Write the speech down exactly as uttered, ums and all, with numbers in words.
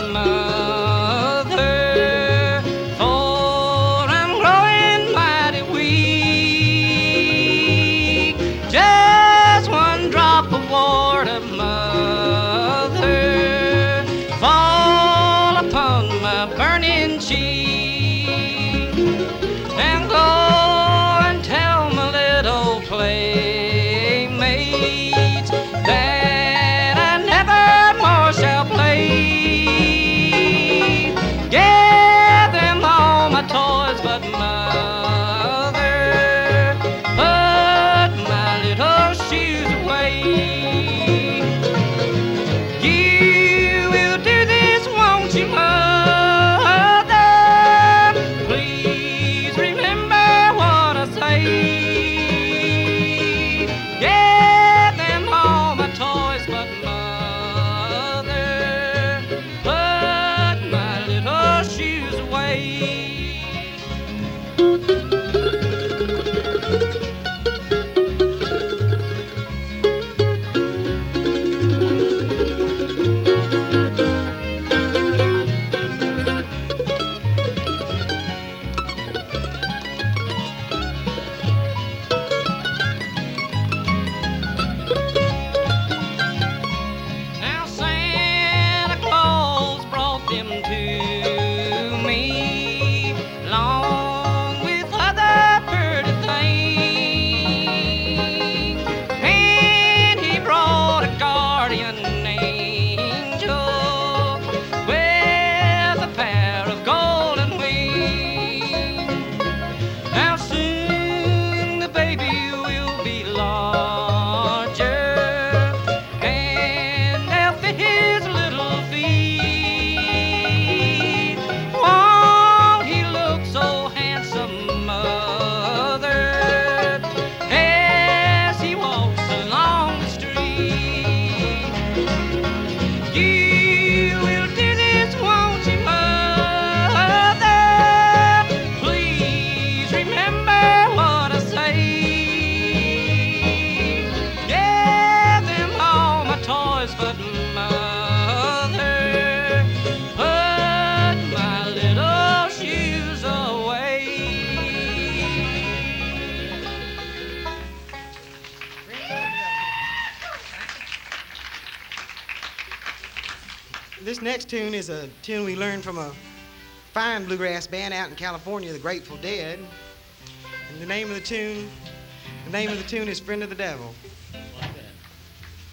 mother, for I'm growing mighty weak. Just one drop of water, mother, fall upon my burning cheek, and go and tell my little playmates that I never more shall play. Give them all my toys, but mother, put my little shoes away. You will do this, won't you, mother? Please remember what I say. Give them all my toys, but mother, put my little shoes away. Now Santa Claus brought them to me, along with other pretty things, and he brought a guardian angel with a pair of golden wings. Now soon the baby will be larger, and they'll fit his little feet. Won't he look so handsome, mother, as he walks along the street? You will do this, won't you, mother? Please remember what I say. Give them all my toys, but mother, put my little shoes away. This next tune is a tune we learned from a fine bluegrass band out in California, the Grateful Dead. And the name of the tune, the name of the tune is Friend of the Devil.